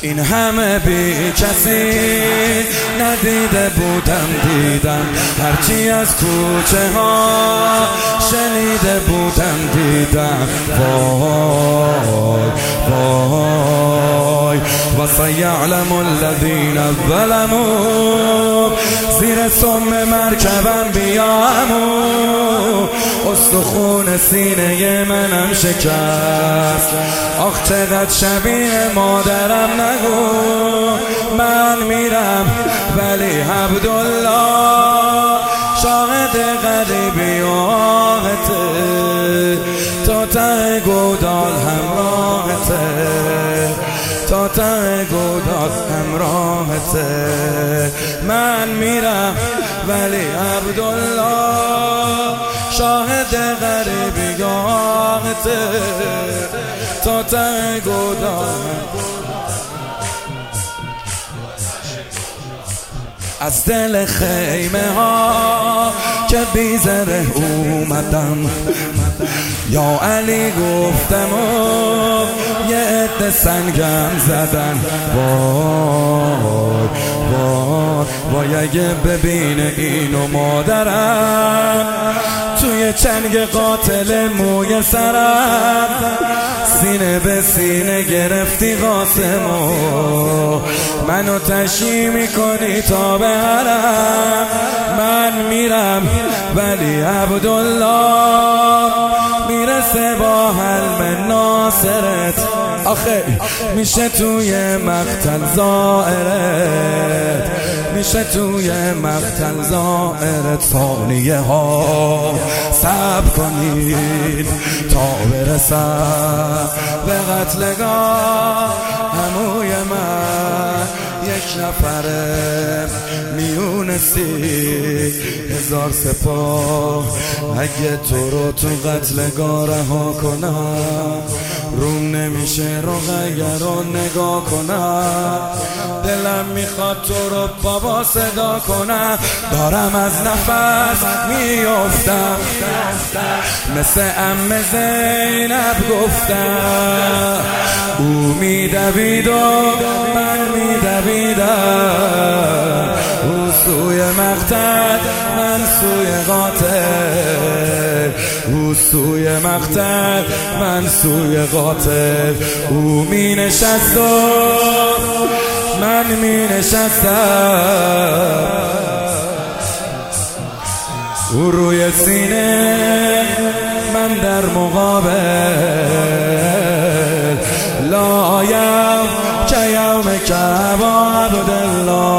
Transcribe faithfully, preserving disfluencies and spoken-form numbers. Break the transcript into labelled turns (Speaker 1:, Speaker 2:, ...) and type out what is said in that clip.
Speaker 1: این همه بی کسی ندیده بودم دیدم، هرچی از کوچه ها شنیده بودم دیدم. وای وای و سیعلم الذین ظلموا، زیر سم مرکبم بیامو، استخون سینه منم شکست. آخ چقدر شبیه مادرم نگو، من میرم ولی عبدالله شاهد غریبی آهته، تا ته گودال همراهته، تا ته گودال همراهته. من میرم ولی عبدالله شاهد غریبی آهته، تا ته گودال. از دل خیمه ها که بیزره اومدم، یا علی گفتم و یه عده سنگم زدن. وای وای وای اگه ببینه اینو مادرم توی چنگ قاتل موی سرم، سینه به سینه گرفتی قاسمو، منو تشییع میکنی تا به حرم. من میرم ولی عبدالله میرسه با حلم ناصرت، آخه میشه توی مقتل زائرت، میشه توی مقتل زائرت. ثانیه ها صبر کنید تا برسم به قتلگاه عموی من، یک نفره میون سی هزار سپاه. اگه تو رو تو قتلگاه رها کنم، روم نمیشه رقیه رو نگاه کنم. دلم میخواد تو رو بابا صدا کنم، دارم از نفس میافتم، مثل عمه زینب گفتم. او میدوید و من میدویدم، او سوی مقتل من سوی قاتل، او سوی مقتل من سوی قاتل. او می نشست و من می نشستم، او روی سینه من در مقابل. لا یوم که یوم که با عبدالله